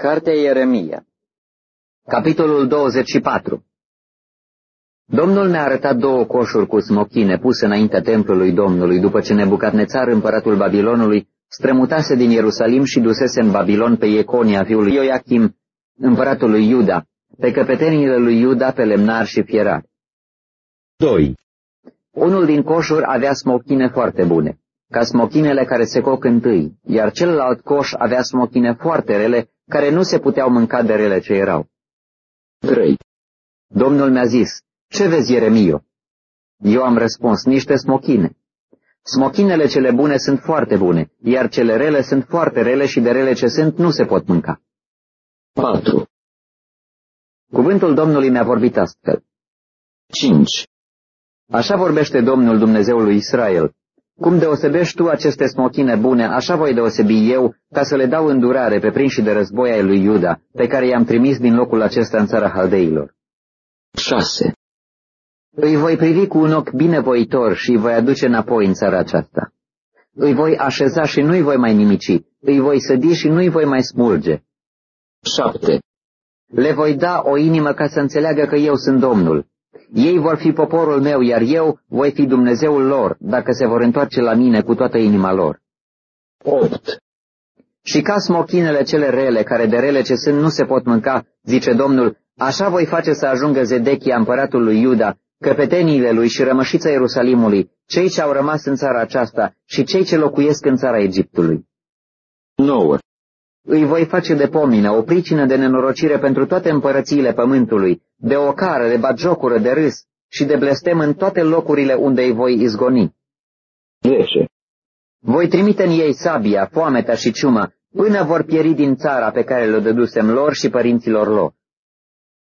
Cartea Ieremia, capitolul 24. Domnul mi-a arătat 2 coșuri cu smochine puse înaintea templului Domnului, după ce Nebucadnețar, împăratul Babilonului, strămutase din Ierusalim și dusese în Babilon pe Ieconia, fiul lui Ioachim, împăratul lui Iuda, pe căpeteniile lui Iuda, pe lemnari și fierari. 2. Unul din coșuri avea smochine foarte bune, ca smochinele care se coc întâi, iar celălalt coș avea smochine foarte rele, care nu se puteau mânca de rele ce erau. 3. Domnul mi-a zis: ce vezi, Ieremio? Eu am răspuns: niște smochine. Smochinele cele bune sunt foarte bune, iar cele rele sunt foarte rele și de rele ce sunt nu se pot mânca. 4. Cuvântul Domnului mi-a vorbit astfel. 5. Așa vorbește Domnul, Dumnezeul lui Israel: cum deosebești tu aceste smochine bune, așa voi deosebi eu, ca să le dau îndurare pe prinșii de război ai lui Iuda, pe care i-am trimis din locul acesta în țara Haldeilor. 6. Îi voi privi cu un ochi binevoitor și îi voi aduce înapoi în țara aceasta. Îi voi așeza și nu-i voi mai nimici, îi voi sădi și nu-i voi mai smulge. 7. Le voi da o inimă ca să înțeleagă că eu sunt Domnul. Ei vor fi poporul meu, iar eu voi fi Dumnezeul lor, dacă se vor întoarce la mine cu toată inima lor. 8. Și ca smochinele cele rele, care de rele ce sunt nu se pot mânca, zice Domnul, așa voi face să ajungă Zedechia, împăratul lui Iuda, căpeteniile lui și rămășița Ierusalimului, cei ce au rămas în țara aceasta și cei ce locuiesc în țara Egiptului. 9. Îi voi face de pomină, o pricină de nenorocire pentru toate împărățiile pământului, de ocară, de batjocură, de râs și de blestem în toate locurile unde îi voi izgoni. 10. Voi trimite în ei sabia, foamea și ciuma, până vor pieri din țara pe care le dădusem lor și părinților lor.